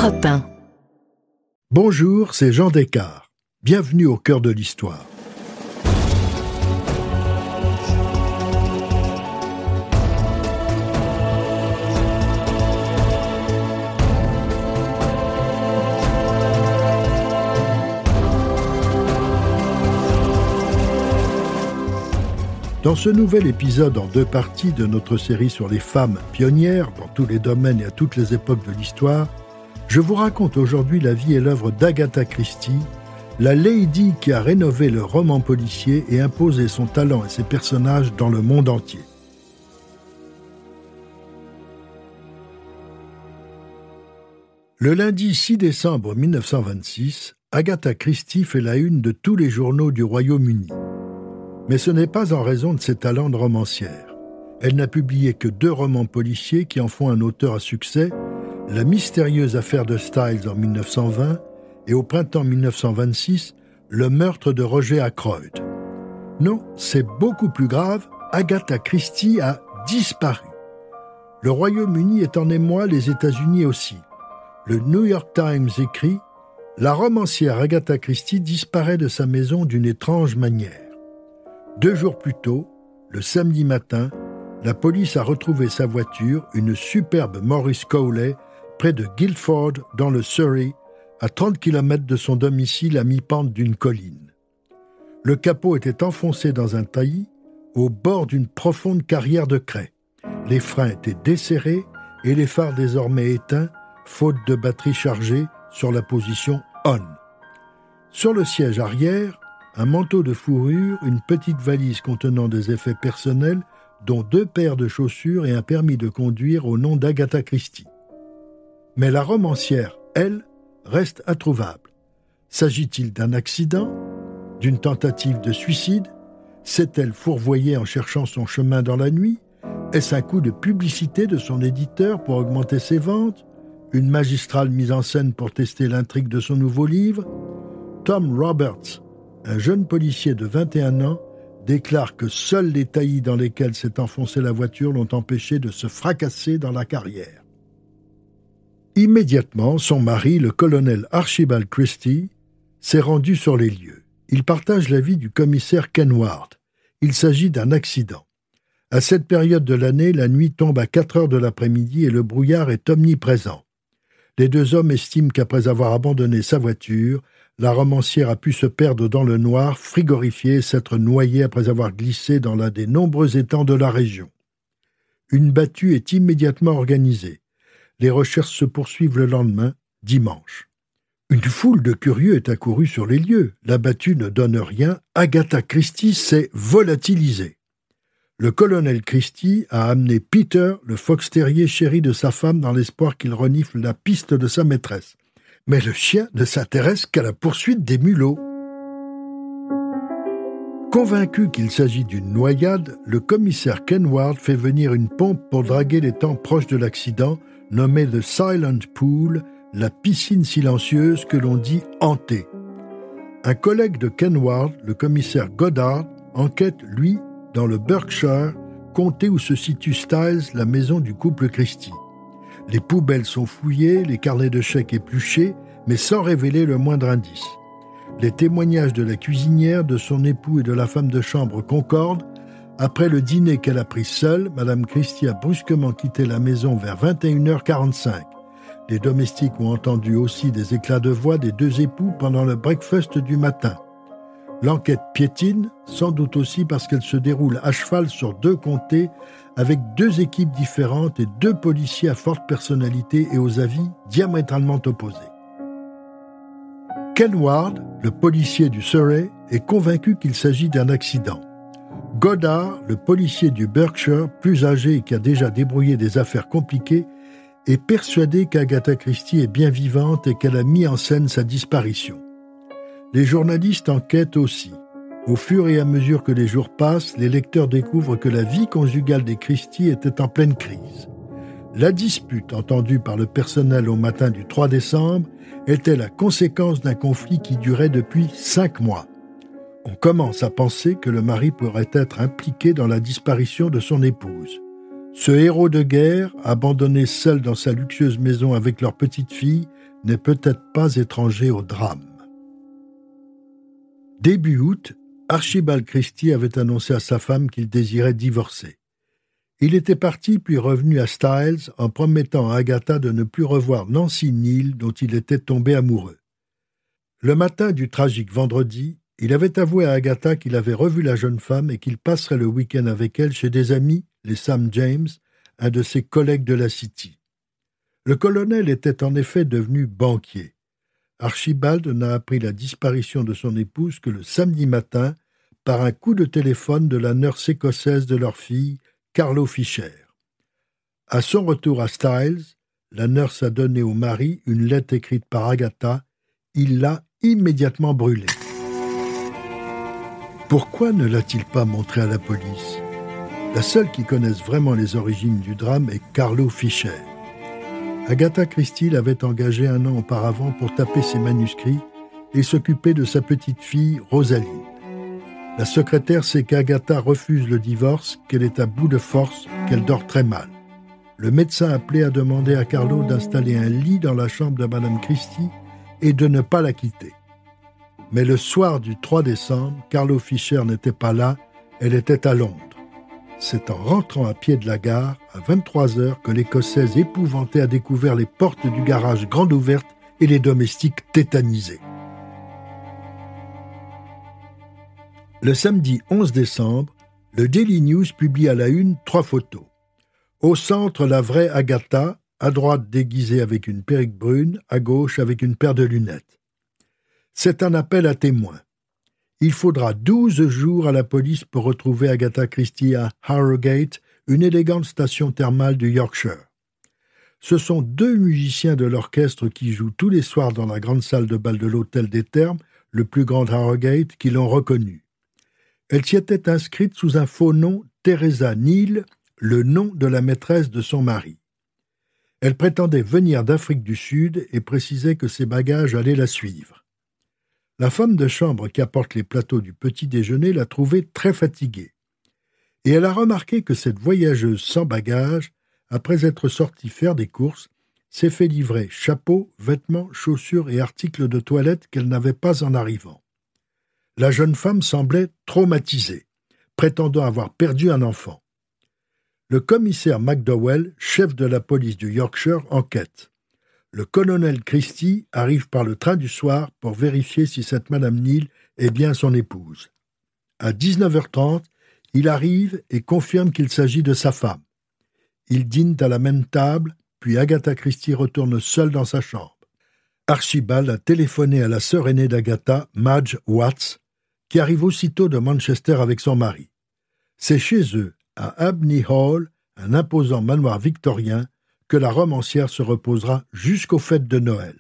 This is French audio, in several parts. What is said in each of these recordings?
Europe 1. Bonjour, c'est Jean Descartes. Bienvenue au cœur de l'histoire. Dans ce nouvel épisode en 2 parties de notre série sur les femmes pionnières dans tous les domaines et à toutes les époques de l'histoire, je vous raconte aujourd'hui la vie et l'œuvre d'Agatha Christie, la lady qui a rénové le roman policier et imposé son talent et ses personnages dans le monde entier. Le lundi 6 décembre 1926, Agatha Christie fait la une de tous les journaux du Royaume-Uni. Mais ce n'est pas en raison de ses talents de romancière. Elle n'a publié que 2 romans policiers qui en font un auteur à succès, La mystérieuse affaire de Styles en 1920 et au printemps 1926, Le meurtre de Roger Ackroyd. Non, c'est beaucoup plus grave, Agatha Christie a disparu. Le Royaume-Uni est en émoi, les États-Unis aussi. Le New York Times écrit « La romancière Agatha Christie disparaît de sa maison d'une étrange manière. » 2 jours plus tôt, le samedi matin, la police a retrouvé sa voiture, une superbe Morris Cowley, près de Guildford, dans le Surrey, à 30 km de son domicile à mi-pente d'une colline. Le capot était enfoncé dans un taillis, au bord d'une profonde carrière de craie. Les freins étaient desserrés et les phares désormais éteints, faute de batterie chargée, sur la position on. Sur le siège arrière, un manteau de fourrure, une petite valise contenant des effets personnels, dont 2 paires de chaussures et un permis de conduire au nom d'Agatha Christie. Mais la romancière, elle, reste introuvable. S'agit-il d'un accident? D'une tentative de suicide? S'est-elle fourvoyée en cherchant son chemin dans la nuit? Est-ce un coup de publicité de son éditeur pour augmenter ses ventes? Une magistrale mise en scène pour tester l'intrigue de son nouveau livre? Tom Roberts, un jeune policier de 21 ans, déclare que seuls les taillis dans lesquels s'est enfoncée la voiture l'ont empêché de se fracasser dans la carrière. Immédiatement, son mari, le colonel Archibald Christie, s'est rendu sur les lieux. Il partage l'avis du commissaire Ken Ward. Il s'agit d'un accident. À cette période de l'année, la nuit tombe à 4 heures de l'après-midi et le brouillard est omniprésent. Les 2 hommes estiment qu'après avoir abandonné sa voiture, la romancière a pu se perdre dans le noir, frigorifiée et s'être noyée après avoir glissé dans l'un des nombreux étangs de la région. Une battue est immédiatement organisée. Les recherches se poursuivent le lendemain, dimanche. Une foule de curieux est accourue sur les lieux. La battue ne donne rien. Agatha Christie s'est volatilisée. Le colonel Christie a amené Peter, le fox terrier chéri de sa femme, dans l'espoir qu'il renifle la piste de sa maîtresse. Mais le chien ne s'intéresse qu'à la poursuite des mulots. Convaincu qu'il s'agit d'une noyade, le commissaire Ken Ward fait venir une pompe pour draguer l'étang proche de l'accident, nommé The Silent Pool, la piscine silencieuse que l'on dit hantée. Un collègue de Ken Ward, le commissaire Goddard, enquête, lui, dans le Berkshire, comté où se situe Styles, la maison du couple Christie. Les poubelles sont fouillées, les carnets de chèques épluchés, mais sans révéler le moindre indice. Les témoignages de la cuisinière, de son époux et de la femme de chambre concordent. Après le dîner qu'elle a pris seule, Mme Christie a brusquement quitté la maison vers 21h45. Les domestiques ont entendu aussi des éclats de voix des 2 époux pendant le breakfast du matin. L'enquête piétine, sans doute aussi parce qu'elle se déroule à cheval sur 2 comtés, avec 2 équipes différentes et 2 policiers à forte personnalité et aux avis diamétralement opposés. Ken Ward, le policier du Surrey, est convaincu qu'il s'agit d'un accident. Goddard, le policier du Berkshire, plus âgé et qui a déjà débrouillé des affaires compliquées, est persuadé qu'Agatha Christie est bien vivante et qu'elle a mis en scène sa disparition. Les journalistes enquêtent aussi. Au fur et à mesure que les jours passent, les lecteurs découvrent que la vie conjugale des Christie était en pleine crise. La dispute entendue par le personnel au matin du 3 décembre était la conséquence d'un conflit qui durait depuis 5 mois. On commence à penser que le mari pourrait être impliqué dans la disparition de son épouse. Ce héros de guerre, abandonné seul dans sa luxueuse maison avec leur petite fille, n'est peut-être pas étranger au drame. Début août, Archibald Christie avait annoncé à sa femme qu'il désirait divorcer. Il était parti puis revenu à Styles en promettant à Agatha de ne plus revoir Nancy Neal dont il était tombé amoureux. Le matin du tragique vendredi, il avait avoué à Agatha qu'il avait revu la jeune femme et qu'il passerait le week-end avec elle chez des amis, les Sam James, un de ses collègues de la City. Le colonel était en effet devenu banquier. Archibald n'a appris la disparition de son épouse que le samedi matin par un coup de téléphone de la nurse écossaise de leur fille, Carlo Fisher. À son retour à Styles, la nurse a donné au mari une lettre écrite par Agatha. Il l'a immédiatement brûlée. Pourquoi ne l'a-t-il pas montrée à la police ? La seule qui connaisse vraiment les origines du drame est Carlo Fisher. Agatha Christie l'avait engagé 1 an auparavant pour taper ses manuscrits et s'occuper de sa petite fille Rosaline. La secrétaire sait qu'Agatha refuse le divorce, qu'elle est à bout de force, qu'elle dort très mal. Le médecin appelé a demandé à Carlo d'installer un lit dans la chambre de Madame Christie et de ne pas la quitter. Mais le soir du 3 décembre, Carlo Fisher n'était pas là, elle était à Londres. C'est en rentrant à pied de la gare, à 23h, que l'Écossaise épouvantée a découvert les portes du garage grandes ouvertes et les domestiques tétanisés. Le samedi 11 décembre, le Daily News publie à la une 3 photos. Au centre, la vraie Agatha, à droite déguisée avec une perruque brune, à gauche avec une paire de lunettes. C'est un appel à témoins. Il faudra 12 jours à la police pour retrouver Agatha Christie à Harrogate, une élégante station thermale du Yorkshire. Ce sont 2 musiciens de l'orchestre qui jouent tous les soirs dans la grande salle de bal de l'Hôtel des Thermes, le plus grand de Harrogate, qui l'ont reconnue. Elle s'y était inscrite sous un faux nom, Teresa Neal, le nom de la maîtresse de son mari. Elle prétendait venir d'Afrique du Sud et précisait que ses bagages allaient la suivre. La femme de chambre qui apporte les plateaux du petit déjeuner l'a trouvée très fatiguée. Et elle a remarqué que cette voyageuse sans bagages, après être sortie faire des courses, s'est fait livrer chapeaux, vêtements, chaussures et articles de toilette qu'elle n'avait pas en arrivant. La jeune femme semblait traumatisée, prétendant avoir perdu un enfant. Le commissaire McDowell, chef de la police du Yorkshire, enquête. Le colonel Christie arrive par le train du soir pour vérifier si cette Madame Neal est bien son épouse. À 19h30, il arrive et confirme qu'il s'agit de sa femme. Ils dînent à la même table, puis Agatha Christie retourne seule dans sa chambre. Archibald a téléphoné à la sœur aînée d'Agatha, Madge Watts, qui arrive aussitôt de Manchester avec son mari. C'est chez eux, à Abney Hall, un imposant manoir victorien, que la romancière se reposera jusqu'aux fêtes de Noël.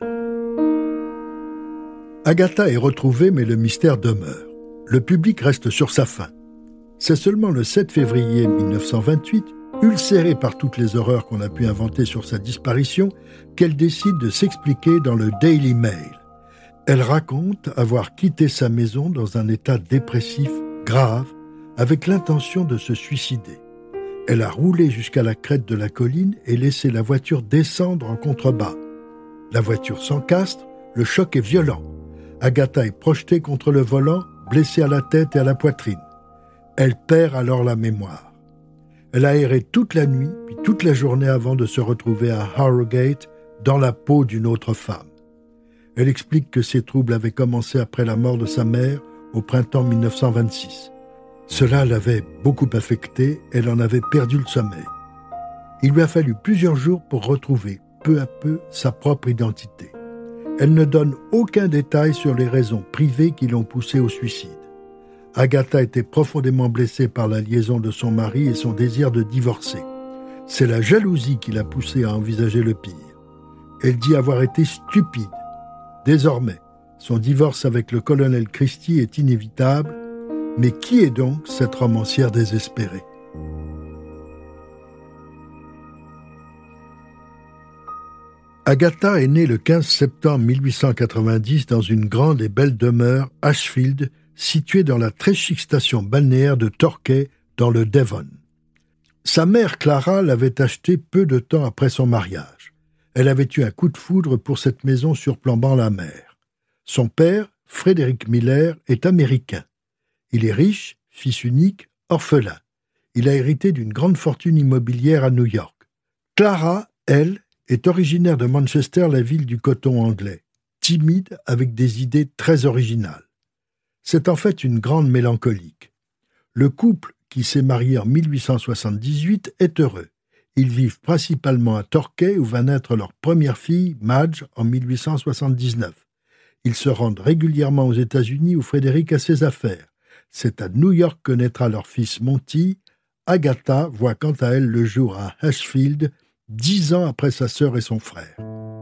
Agatha est retrouvée, mais le mystère demeure. Le public reste sur sa faim. C'est seulement le 7 février 1928, ulcérée par toutes les horreurs qu'on a pu inventer sur sa disparition, qu'elle décide de s'expliquer dans le Daily Mail. Elle raconte avoir quitté sa maison dans un état dépressif grave, avec l'intention de se suicider. Elle a roulé jusqu'à la crête de la colline et laissé la voiture descendre en contrebas. La voiture s'encastre, le choc est violent. Agatha est projetée contre le volant, blessée à la tête et à la poitrine. Elle perd alors la mémoire. Elle a erré toute la nuit, puis toute la journée avant de se retrouver à Harrogate, dans la peau d'une autre femme. Elle explique que ses troubles avaient commencé après la mort de sa mère, au printemps 1926. Cela l'avait beaucoup affectée, elle en avait perdu le sommeil. Il lui a fallu plusieurs jours pour retrouver, peu à peu, sa propre identité. Elle ne donne aucun détail sur les raisons privées qui l'ont poussée au suicide. Agatha était profondément blessée par la liaison de son mari et son désir de divorcer. C'est la jalousie qui l'a poussée à envisager le pire. Elle dit avoir été stupide. Désormais, son divorce avec le colonel Christie est inévitable. Mais qui est donc cette romancière désespérée ? Agatha est née le 15 septembre 1890 dans une grande et belle demeure, Ashfield, située dans la très chic station balnéaire de Torquay, dans le Devon. Sa mère Clara l'avait achetée peu de temps après son mariage. Elle avait eu un coup de foudre pour cette maison surplombant la mer. Son père, Frédéric Miller, est américain. Il est riche, fils unique, orphelin. Il a hérité d'une grande fortune immobilière à New York. Clara, elle, est originaire de Manchester, la ville du coton anglais, timide avec des idées très originales. C'est en fait une grande mélancolique. Le couple, qui s'est marié en 1878, est heureux. Ils vivent principalement à Torquay, où va naître leur première fille, Madge, en 1879. Ils se rendent régulièrement aux États-Unis où Frédéric a ses affaires. C'est à New York que naîtra leur fils Monty. Agatha voit quant à elle le jour à Ashfield, 10 ans après sa sœur et son frère.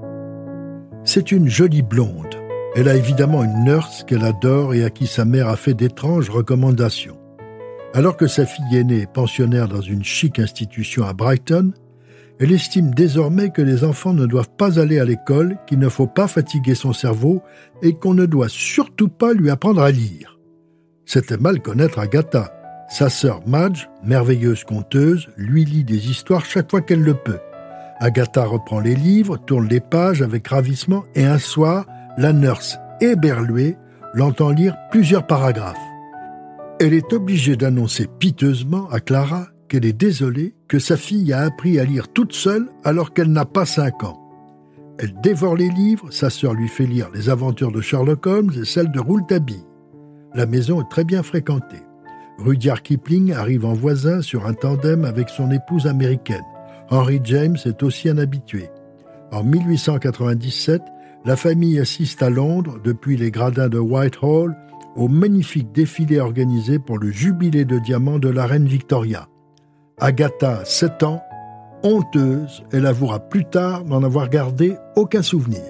C'est une jolie blonde. Elle a évidemment une nurse qu'elle adore et à qui sa mère a fait d'étranges recommandations. Alors que sa fille aînée est pensionnaire dans une chic institution à Brighton, elle estime désormais que les enfants ne doivent pas aller à l'école, qu'il ne faut pas fatiguer son cerveau et qu'on ne doit surtout pas lui apprendre à lire. C'était mal connaître Agatha. Sa sœur Madge, merveilleuse conteuse, lui lit des histoires chaque fois qu'elle le peut. Agatha reprend les livres, tourne les pages avec ravissement et un soir, la nurse, éberluée, l'entend lire plusieurs paragraphes. Elle est obligée d'annoncer piteusement à Clara qu'elle est désolée que sa fille a appris à lire toute seule alors qu'elle n'a pas 5 ans. Elle dévore les livres, sa sœur lui fait lire les aventures de Sherlock Holmes et celles de Rouletabille. La maison est très bien fréquentée. Rudyard Kipling arrive en voisin sur un tandem avec son épouse américaine. Henry James est aussi un habitué. En 1897, la famille assiste à Londres, depuis les gradins de Whitehall, au magnifique défilé organisé pour le jubilé de diamants de la reine Victoria. Agatha a 7 ans, honteuse, elle avouera plus tard n'en avoir gardé aucun souvenir.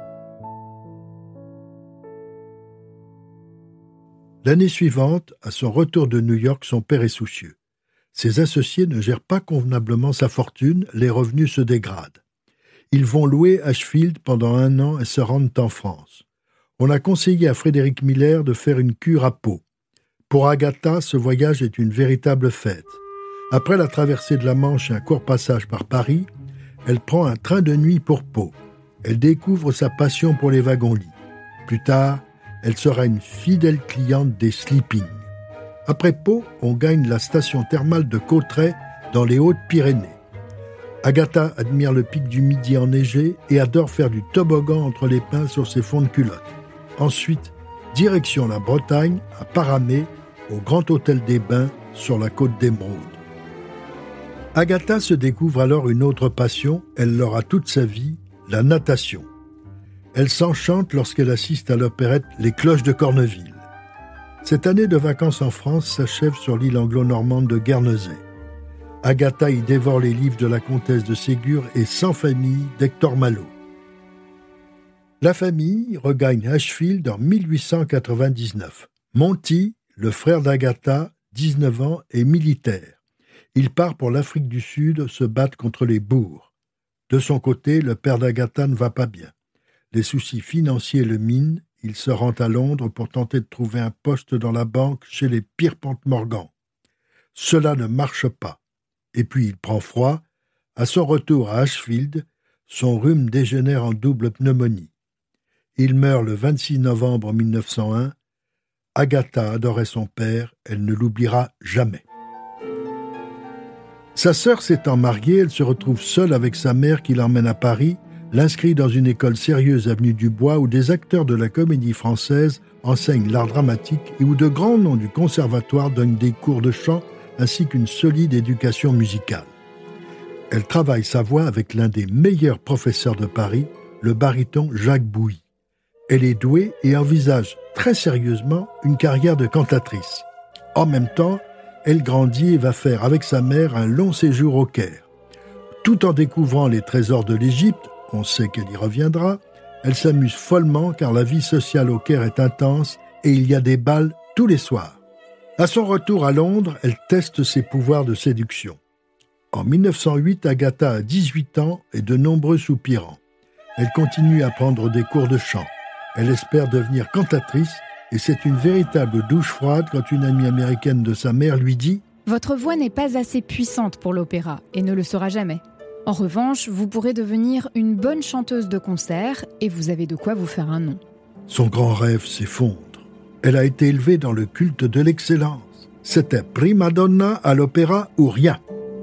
L'année suivante, à son retour de New York, son père est soucieux. Ses associés ne gèrent pas convenablement sa fortune, les revenus se dégradent. Ils vont louer Ashfield pendant 1 an et se rendent en France. On a conseillé à Frédéric Miller de faire une cure à Pau. Pour Agatha, ce voyage est une véritable fête. Après la traversée de la Manche et un court passage par Paris, elle prend un train de nuit pour Pau. Elle découvre sa passion pour les wagons-lits. Plus tard, elle sera une fidèle cliente des sleeping. Après Pau, on gagne la station thermale de Cauterets dans les Hautes-Pyrénées. Agatha admire le pic du Midi enneigé et adore faire du toboggan entre les pins sur ses fonds de culotte. Ensuite, direction la Bretagne, à Paramé, au Grand Hôtel des Bains, sur la côte d'Émeraude. Agatha se découvre alors une autre passion, elle l'aura toute sa vie, la natation. Elle s'enchante lorsqu'elle assiste à l'opérette Les Cloches de Corneville. Cette année de vacances en France s'achève sur l'île anglo-normande de Guernesey. Agatha y dévore les livres de la comtesse de Ségur et Sans famille d'Hector Malot. La famille regagne Ashfield en 1899. Monty, le frère d'Agatha, 19 ans, est militaire. Il part pour l'Afrique du Sud se battre contre les Boers. De son côté, le père d'Agatha ne va pas bien. Les soucis financiers le minent, il se rend à Londres pour tenter de trouver un poste dans la banque chez les Pierpont Morgan. Cela ne marche pas. Et puis il prend froid. À son retour à Ashfield, son rhume dégénère en double pneumonie. Il meurt le 26 novembre 1901. Agatha adorait son père, elle ne l'oubliera jamais. Sa sœur s'étant mariée, elle se retrouve seule avec sa mère qui l'emmène à Paris, l'inscrit dans une école sérieuse avenue du Bois où des acteurs de la Comédie Française enseignent l'art dramatique et où de grands noms du conservatoire donnent des cours de chant ainsi qu'une solide éducation musicale. Elle travaille sa voix avec l'un des meilleurs professeurs de Paris, le baryton Jacques Bouy. Elle est douée et envisage très sérieusement une carrière de cantatrice. En même temps, elle grandit et va faire avec sa mère un long séjour au Caire. Tout en découvrant les trésors de l'Égypte, on sait qu'elle y reviendra, elle s'amuse follement car la vie sociale au Caire est intense et il y a des bals tous les soirs. À son retour à Londres, elle teste ses pouvoirs de séduction. En 1908, Agatha a 18 ans et de nombreux soupirants. Elle continue à prendre des cours de chant. Elle espère devenir cantatrice et c'est une véritable douche froide quand une amie américaine de sa mère lui dit Votre voix n'est pas assez puissante pour l'opéra et ne le sera jamais. En revanche, vous pourrez devenir une bonne chanteuse de concert et vous avez de quoi vous faire un nom. Son grand rêve s'effondre. Elle a été élevée dans le culte de l'excellence. C'était prima donna à l'opéra ou rien.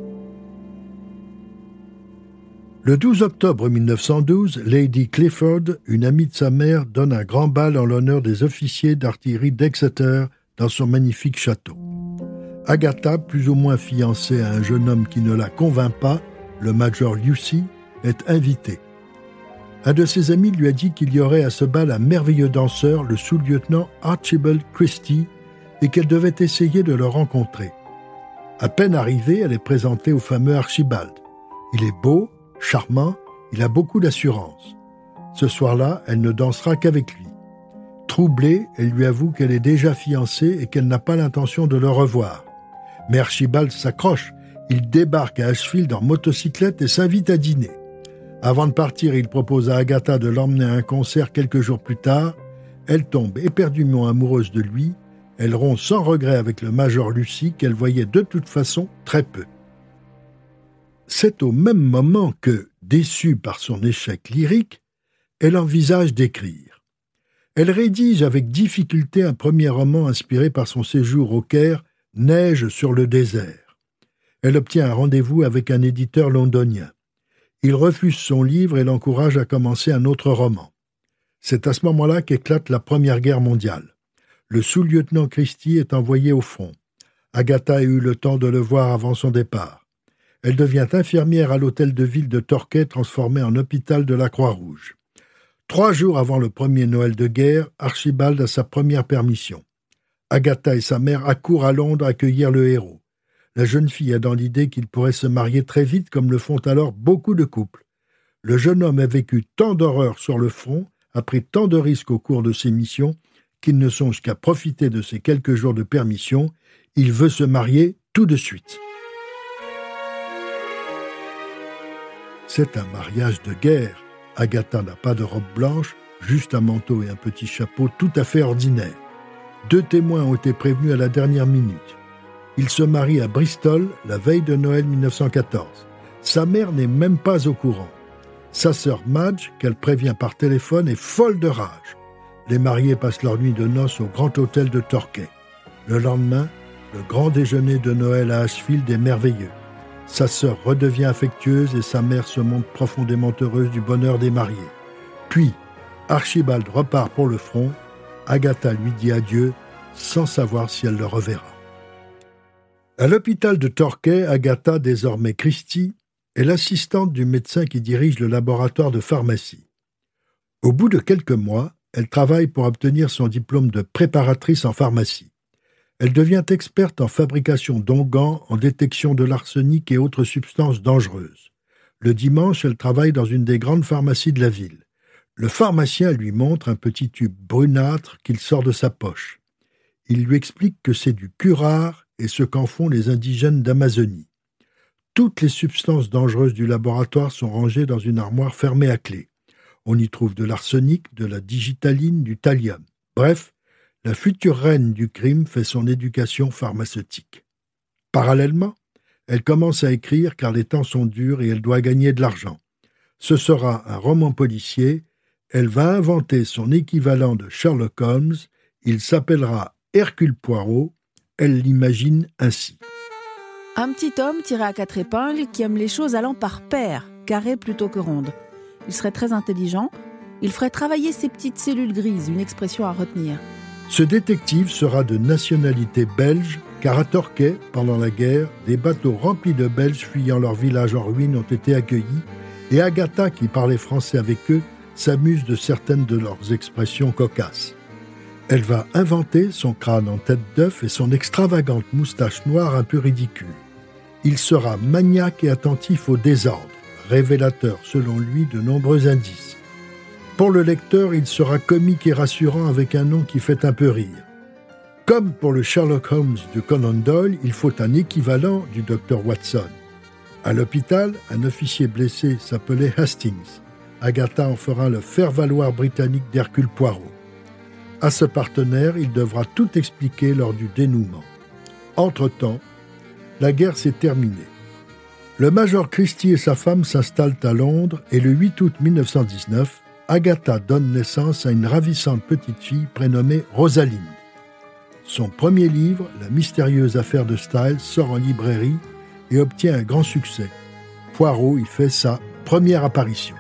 Le 12 octobre 1912, Lady Clifford, une amie de sa mère, donne un grand bal en l'honneur des officiers d'artillerie d'Exeter dans son magnifique château. Agatha, plus ou moins fiancée à un jeune homme qui ne la convainc pas, le major Lucy, est invitée. Un de ses amis lui a dit qu'il y aurait à ce bal un merveilleux danseur, le sous-lieutenant Archibald Christie, et qu'elle devait essayer de le rencontrer. À peine arrivée, elle est présentée au fameux Archibald. Il est beau, charmant, il a beaucoup d'assurance. Ce soir-là, elle ne dansera qu'avec lui. Troublée, elle lui avoue qu'elle est déjà fiancée et qu'elle n'a pas l'intention de le revoir. Mais Archibald s'accroche. Il débarque à Ashfield en motocyclette et s'invite à dîner. Avant de partir, il propose à Agatha de l'emmener à un concert quelques jours plus tard. Elle tombe éperdument amoureuse de lui. Elle rompt sans regret avec le major Lucy qu'elle voyait de toute façon très peu. C'est au même moment que, déçue par son échec lyrique, elle envisage d'écrire. Elle rédige avec difficulté un premier roman inspiré par son séjour au Caire, Neige sur le désert. Elle obtient un rendez-vous avec un éditeur londonien. Il refuse son livre et l'encourage à commencer un autre roman. C'est à ce moment-là qu'éclate la Première Guerre mondiale. Le sous-lieutenant Christie est envoyé au front. Agatha a eu le temps de le voir avant son départ. Elle devient infirmière à l'hôtel de ville de Torquay, transformé en hôpital de la Croix-Rouge. 3 jours avant le premier Noël de guerre, Archibald a sa première permission. Agatha et sa mère accourent à Londres accueillir le héros. La jeune fille a dans l'idée qu'il pourrait se marier très vite comme le font alors beaucoup de couples. Le jeune homme a vécu tant d'horreurs sur le front, a pris tant de risques au cours de ses missions, qu'il ne songe qu'à profiter de ces quelques jours de permission. Il veut se marier tout de suite. C'est un mariage de guerre. Agatha n'a pas de robe blanche, juste un manteau et un petit chapeau tout à fait ordinaire. 2 témoins ont été prévenus à la dernière minute. Il se marie à Bristol la veille de Noël 1914. Sa mère n'est même pas au courant. Sa sœur Madge, qu'elle prévient par téléphone, est folle de rage. Les mariés passent leur nuit de noces au grand hôtel de Torquay. Le lendemain, le grand déjeuner de Noël à Ashfield est merveilleux. Sa sœur redevient affectueuse et sa mère se montre profondément heureuse du bonheur des mariés. Puis, Archibald repart pour le front. Agatha lui dit adieu, sans savoir si elle le reverra. À l'hôpital de Torquay, Agatha, désormais Christie, est l'assistante du médecin qui dirige le laboratoire de pharmacie. Au bout de quelques mois, elle travaille pour obtenir son diplôme de préparatrice en pharmacie. Elle devient experte en fabrication d'onguents, en détection de l'arsenic et autres substances dangereuses. Le dimanche, elle travaille dans une des grandes pharmacies de la ville. Le pharmacien lui montre un petit tube brunâtre qu'il sort de sa poche. Il lui explique que c'est du curare et ce qu'en font les indigènes d'Amazonie. Toutes les substances dangereuses du laboratoire sont rangées dans une armoire fermée à clé. On y trouve de l'arsenic, de la digitaline, du thallium. Bref, la future reine du crime fait son éducation pharmaceutique. Parallèlement, elle commence à écrire car les temps sont durs et elle doit gagner de l'argent. Ce sera un roman policier. Elle va inventer son équivalent de Sherlock Holmes. Il s'appellera Hercule Poirot. Elle l'imagine ainsi. Un petit homme tiré à 4 épingles qui aime les choses allant par paires, carrées plutôt que rondes. Il serait très intelligent. Il ferait travailler ses petites cellules grises, une expression à retenir. Ce détective sera de nationalité belge, car à Torquay, pendant la guerre, des bateaux remplis de Belges fuyant leur village en ruine ont été accueillis, et Agatha, qui parlait français avec eux, s'amuse de certaines de leurs expressions cocasses. Elle va inventer son crâne en tête d'œuf et son extravagante moustache noire un peu ridicule. Il sera maniaque et attentif au désordre, révélateur selon lui de nombreux indices. Pour le lecteur, il sera comique et rassurant avec un nom qui fait un peu rire. Comme pour le Sherlock Holmes de Conan Doyle, il faut un équivalent du Dr Watson. À l'hôpital, un officier blessé s'appelait Hastings. Agatha en fera le faire-valoir britannique d'Hercule Poirot. À ce partenaire, il devra tout expliquer lors du dénouement. Entre-temps, la guerre s'est terminée. Le Major Christie et sa femme s'installent à Londres et le 8 août 1919, Agatha donne naissance à une ravissante petite fille prénommée Rosalind. Son premier livre, La mystérieuse affaire de Styles, sort en librairie et obtient un grand succès. Poirot y fait sa première apparition.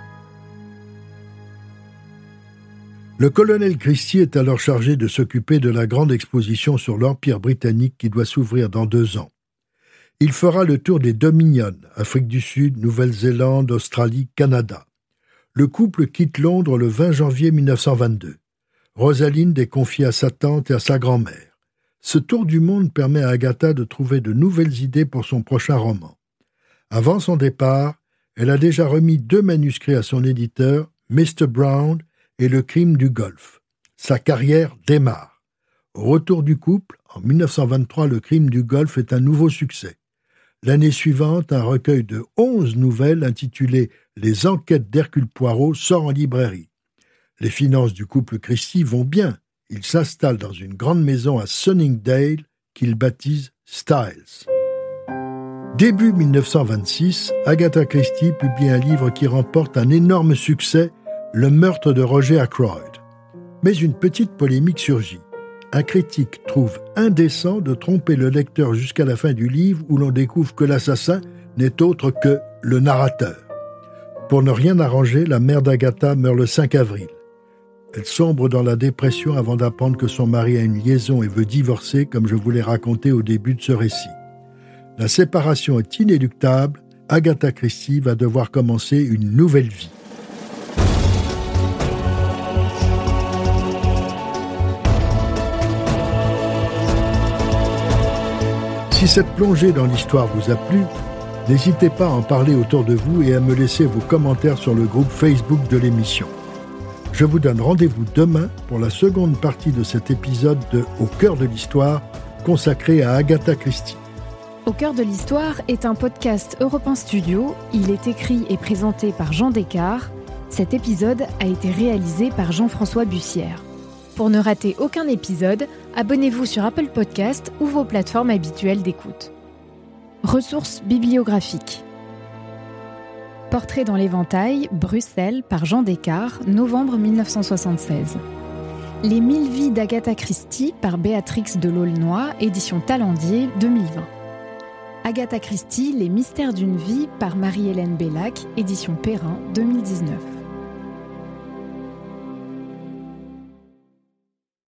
Le colonel Christie est alors chargé de s'occuper de la grande exposition sur l'Empire britannique qui doit s'ouvrir dans 2 ans. Il fera le tour des Dominions, Afrique du Sud, Nouvelle-Zélande, Australie, Canada. Le couple quitte Londres le 20 janvier 1922. Rosalind est confiée à sa tante et à sa grand-mère. Ce tour du monde permet à Agatha de trouver de nouvelles idées pour son prochain roman. Avant son départ, elle a déjà remis 2 manuscrits à son éditeur, Mr. Brown et Le crime du Golfe. Sa carrière démarre. Au retour du couple, en 1923, Le crime du Golfe est un nouveau succès. L'année suivante, un recueil de 11 nouvelles intitulé « Les enquêtes d'Hercule Poirot » sort en librairie. Les finances du couple Christie vont bien. Ils s'installent dans une grande maison à Sunningdale qu'ils baptisent Styles. Début 1926, Agatha Christie publie un livre qui remporte un énorme succès, Le meurtre de Roger Ackroyd. Mais une petite polémique surgit. Un critique trouve indécent de tromper le lecteur jusqu'à la fin du livre où l'on découvre que l'assassin n'est autre que le narrateur. Pour ne rien arranger, la mère d'Agatha meurt le 5 avril. Elle sombre dans la dépression avant d'apprendre que son mari a une liaison et veut divorcer, comme je vous l'ai raconté au début de ce récit. La séparation est inéluctable, Agatha Christie va devoir commencer une nouvelle vie. Si cette plongée dans l'histoire vous a plu, n'hésitez pas à en parler autour de vous et à me laisser vos commentaires sur le groupe Facebook de l'émission. Je vous donne rendez-vous demain pour la seconde partie de cet épisode de Au cœur de l'histoire consacré à Agatha Christie. Au cœur de l'histoire est un podcast Europe 1 Studio. Il est écrit et présenté par Jean Descartes. Cet épisode a été réalisé par Jean-François Bussière. Pour ne rater aucun épisode, abonnez-vous sur Apple Podcasts ou vos plateformes habituelles d'écoute. Ressources bibliographiques. Portrait dans l'éventail, Bruxelles, par Jean Descartes, novembre 1976. Les 1000 vies d'Agatha Christie, par Béatrix de l'Aulnoy, édition Talendier, 2020. Agatha Christie, Les mystères d'une vie, par Marie-Hélène Bellac, édition Perrin, 2019.